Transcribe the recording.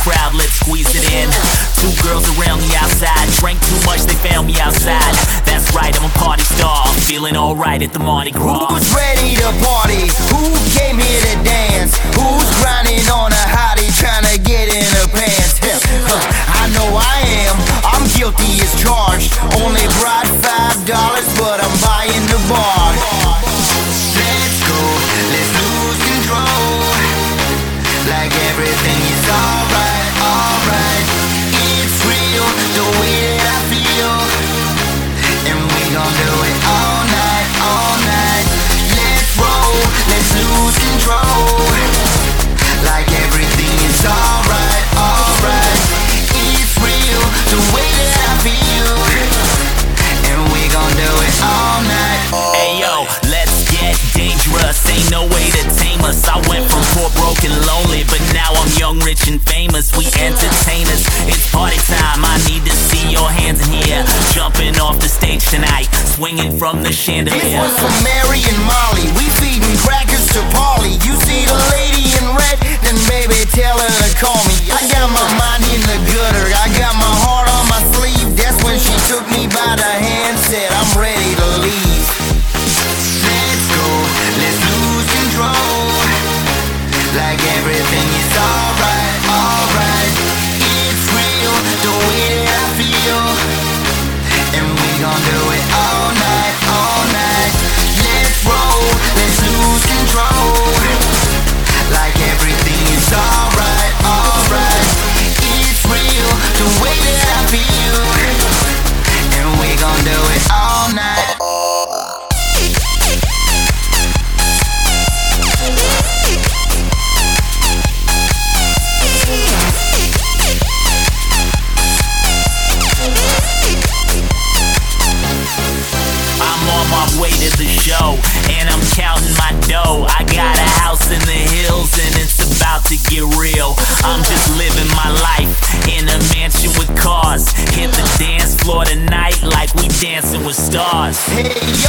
crowd, let's squeeze it in. Two girls around the outside, drank too much, they found me outside. That's right, I'm a party star, feeling alright at the Mardi Gras. Who's ready to party? Who came here to dance? Who's grinding on a hottie, trying to get in her pants? I know I am, I'm guilty as charged. Only brought $5, but I'm buying the bar. Let's go, let's lose control. Like everything is alright, alright. It's real, the way that I feel. And we gon' do it all night, all night. Let's roll, let's lose control. Like everything is alright, alright. It's real, the way that I feel. And we gon' do it all night. Hey yo, let's get dangerous, ain't no way to tame us. I went from poor, broke and lonely, but now I'm young, rich and famous. We entertainers, it's party time, I need to see your hands in here. Jumping off the stage tonight, swinging from the chandelier. This one's for Mary and Molly, we feeding crackers to Polly. You see the lady in red, then baby tell her to call me. I got my mind in the gutter, I got my heart on my sleeve. That's when she took me by the hand, said I'm ready to leave. Let's go, let's lose control. Like everything is alright, alright. It's real, the way that I feel. And we gon' do it all night, all night. Let's roll, let's lose control. Like everything is alright, alright. It's real, the way that I feel. And we gon' do it all night. Way to the show, and I'm counting my dough. I got a house in the hills, and it's about to get real. I'm just living my life in a mansion with cars. Hit the dance floor tonight like we dancing with stars. Hey